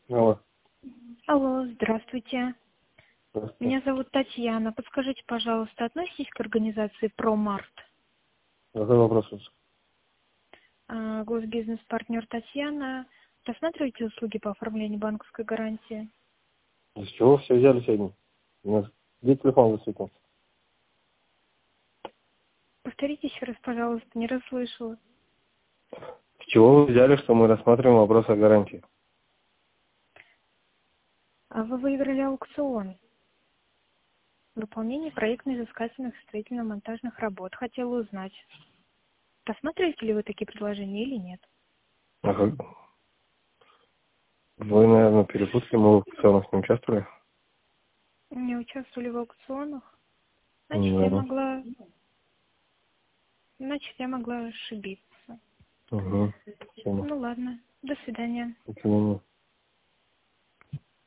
Алло. Алло, здравствуйте. Здравствуйте. Меня зовут Татьяна. Подскажите, пожалуйста, относитесь к организации ProMart? Какой вопрос у вас? Госбизнес-партнер Татьяна. Рассматриваете услуги по оформлению банковской гарантии? С чего вы все взяли сегодня? У нас где телефон засветился? Повторите еще раз, пожалуйста, не расслышала. С чего вы взяли, что мы рассматриваем вопрос о гарантии? Вы выиграли аукцион. Выполнение проектно-изыскательных строительно-монтажных работ. Хотела узнать, рассматриваете ли вы такие предложения или нет? А как? Вы, наверное, перепутали, мы в аукционах не участвовали? Не участвовали в аукционах? Значит, я Наверное. могла, ошибиться. Угу. Все, Ну ладно, до свидания. ну,